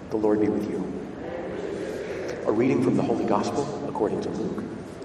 The Lord be with you. A reading from the Holy Gospel according to Luke.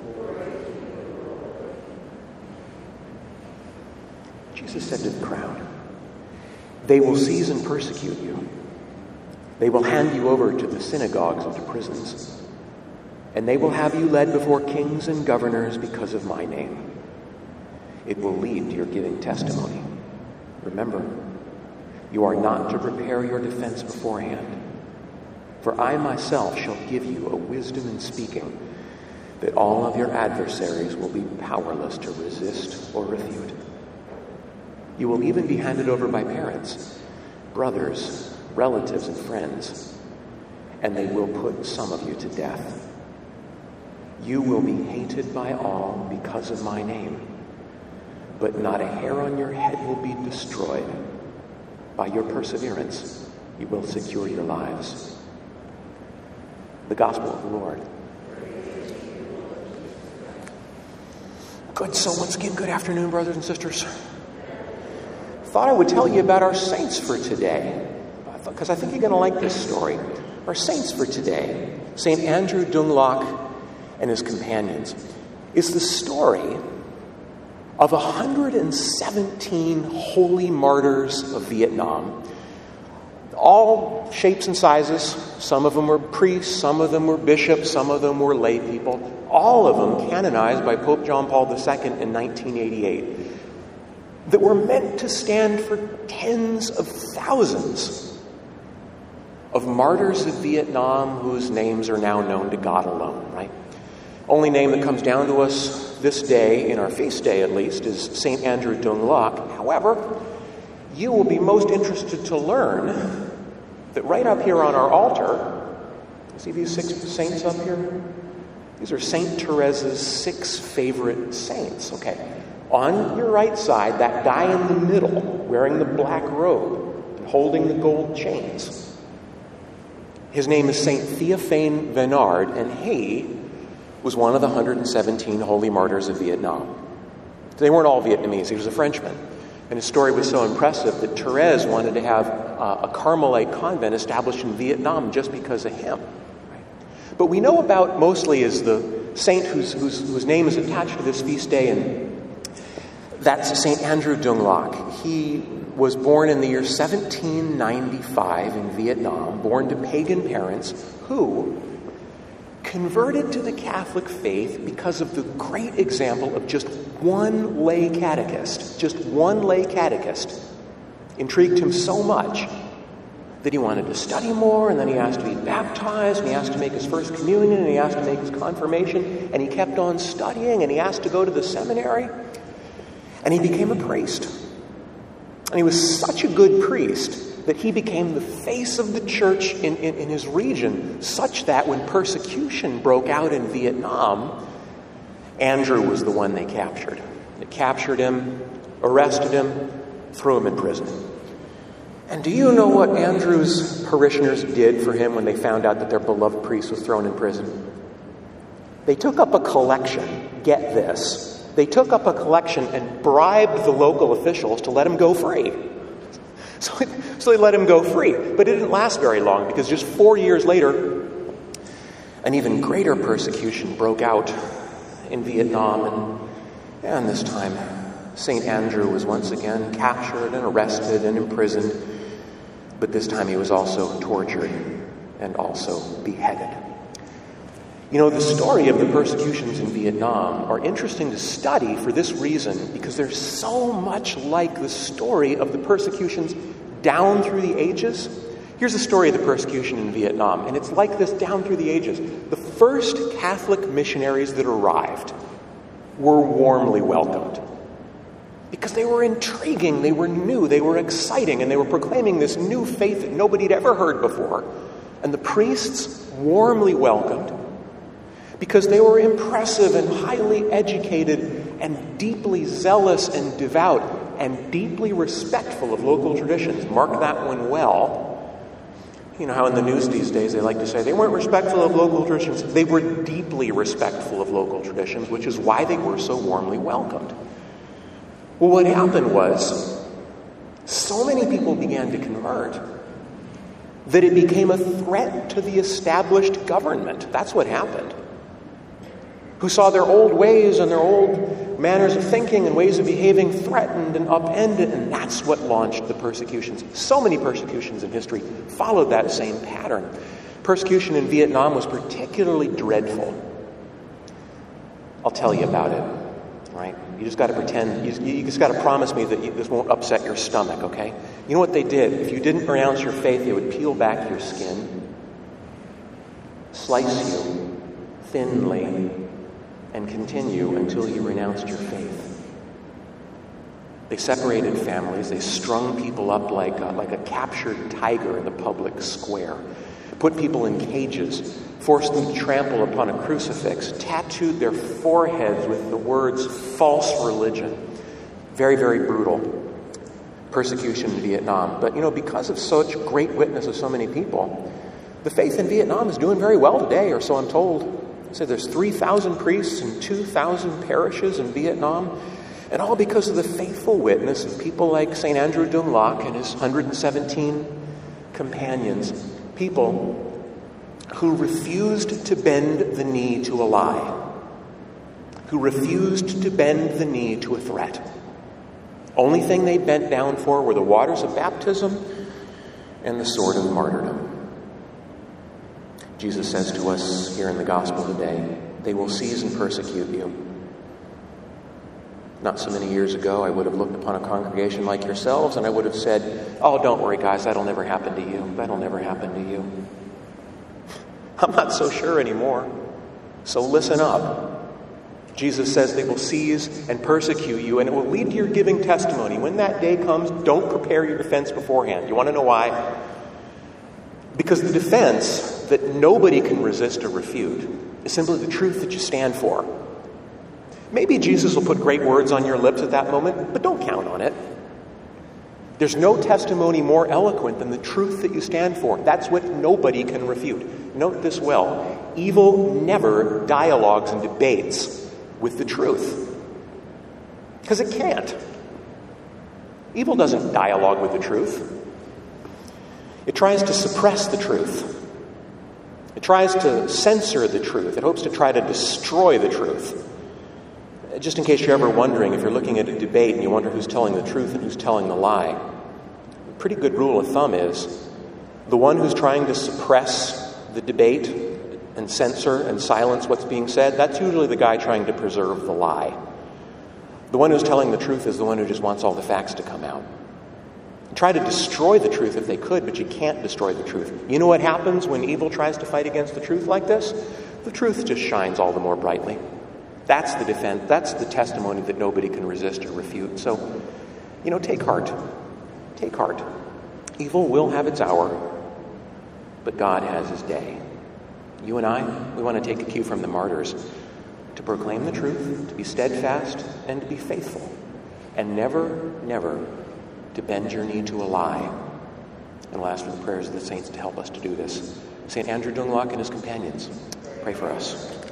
Jesus said to the crowd, "They will seize and persecute you. They will hand you over to the synagogues and to prisons, and they will have you led before kings and governors because of my name. It will lead to your giving testimony. Remember, you are not to prepare your defense beforehand. For I myself shall give you a wisdom in speaking that all of your adversaries will be powerless to resist or refute. You will even be handed over by parents, brothers, relatives, and friends, and they will put some of you to death. You will be hated by all because of my name, but not a hair on your head will be destroyed. By your perseverance, you will secure your lives." The Gospel of the Lord. Good. So once again, good afternoon, brothers and sisters. Thought I would tell you about our saints for today, because I think you're going to like this story. Our saints for today, St. Andrew Dung Loc and his companions, is the story of 117 holy martyrs of Vietnam. All shapes and sizes. Some of them were priests, some of them were bishops, some of them were lay people. All of them canonized by Pope John Paul II in 1988. That were meant to stand for tens of thousands of martyrs of Vietnam whose names are now known to God alone, right? Only name that comes down to us this day, in our feast day at least, is St. Andrew Dung Loc. However, you will be most interested to learn that right up here on our altar, see these 6 saints up here? These are St. Teresa's 6 favorite saints, okay? On your right side, that guy in the middle, wearing the black robe, holding the gold chains. His name is St. Théophane Vénard, and he was one of the 117 holy martyrs of Vietnam. They weren't all Vietnamese, he was a Frenchman. And his story was so impressive that Therese wanted to have a Carmelite convent established in Vietnam just because of him. Right? But we know about mostly is the saint whose name is attached to this feast day, and that's St. Andrew Dung Loc. He was born in the year 1795 in Vietnam, born to pagan parents who converted to the Catholic faith because of the great example of just one lay catechist. Just one lay catechist intrigued him so much that he wanted to study more, and then he asked to be baptized, and he asked to make his first communion, and he asked to make his confirmation, and he kept on studying, and he asked to go to the seminary, and he became a priest. And he was such a good priest that he became the face of the church in his region, such that when persecution broke out in Vietnam, Andrew was the one they captured. They captured him, arrested him, threw him in prison. And do you know what Andrew's parishioners did for him when they found out that their beloved priest was thrown in prison? They took up a collection. Get this. They took up a collection and bribed the local officials to let him go free. So they let him go free. But it didn't last very long, because just 4 years later, an even greater persecution broke out in Vietnam. And this time, St. Andrew was once again captured and arrested and imprisoned. But this time he was also tortured and also beheaded. You know, the story of the persecutions in Vietnam are interesting to study for this reason, because they're so much like the story of the persecutions down through the ages. Here's the story of the persecution in Vietnam, and it's like this down through the ages. The first Catholic missionaries that arrived were warmly welcomed, because they were intriguing, they were new, they were exciting, and they were proclaiming this new faith that nobody had ever heard before. And the priests warmly welcomed, because they were impressive and highly educated and deeply zealous and devout and deeply respectful of local traditions. Mark that one well. You know how in the news these days they like to say they weren't respectful of local traditions. They were deeply respectful of local traditions, which is why they were so warmly welcomed. Well, what happened was so many people began to convert that it became a threat to the established government. That's what happened. Who saw their old ways and their old manners of thinking and ways of behaving threatened and upended, and that's what launched the persecutions. So many persecutions in history followed that same pattern. Persecution in Vietnam was particularly dreadful. I'll tell you about it, right? You just got to pretend, you just got to promise me that this won't upset your stomach, okay? You know what they did? If you didn't renounce your faith, they would peel back your skin, slice you thinly, and continue until you renounced your faith. They separated families. They strung people up like a captured tiger in the public square, put people in cages, forced them to trample upon a crucifix, tattooed their foreheads with the words false religion. Very, very brutal persecution in Vietnam. But, because of such great witness of so many people, the faith in Vietnam is doing very well today, or so I'm told. So there's 3,000 priests and 2,000 parishes in Vietnam, and all because of the faithful witness of people like St. Andrew Dung Loc and his 117 companions, people who refused to bend the knee to a lie, who refused to bend the knee to a threat. Only thing they bent down for were the waters of baptism and the sword of martyrdom. Jesus says to us here in the gospel today, they will seize and persecute you. Not so many years ago, I would have looked upon a congregation like yourselves and I would have said, oh, don't worry, guys, that'll never happen to you. That'll never happen to you. I'm not so sure anymore. So listen up. Jesus says they will seize and persecute you, and it will lead to your giving testimony. When that day comes, don't prepare your defense beforehand. You want to know why? Because the defense that nobody can resist or refute is simply the truth that you stand for. Maybe Jesus will put great words on your lips at that moment, but don't count on it. There's no testimony more eloquent than the truth that you stand for. That's what nobody can refute. Note this well. Evil never dialogues and debates with the truth. Because it can't. Evil doesn't dialogue with the truth. It tries to suppress the truth. It tries to censor the truth. It hopes to try to destroy the truth. Just in case you're ever wondering, if you're looking at a debate and you wonder who's telling the truth and who's telling the lie, a pretty good rule of thumb is the one who's trying to suppress the debate and censor and silence what's being said, that's usually the guy trying to preserve the lie. The one who's telling the truth is the one who just wants all the facts to come out. Try to destroy the truth if they could, but you can't destroy the truth. You know what happens when evil tries to fight against the truth like this? The truth just shines all the more brightly. That's the defense. That's the testimony that nobody can resist or refute. So, take heart. Take heart. Evil will have its hour, but God has his day. You and I, we want to take a cue from the martyrs to proclaim the truth, to be steadfast, and to be faithful. And never, never to bend your knee to a lie. And we'll ask for the prayers of the saints to help us to do this. St. Andrew Dung Loc and his companions, pray for us.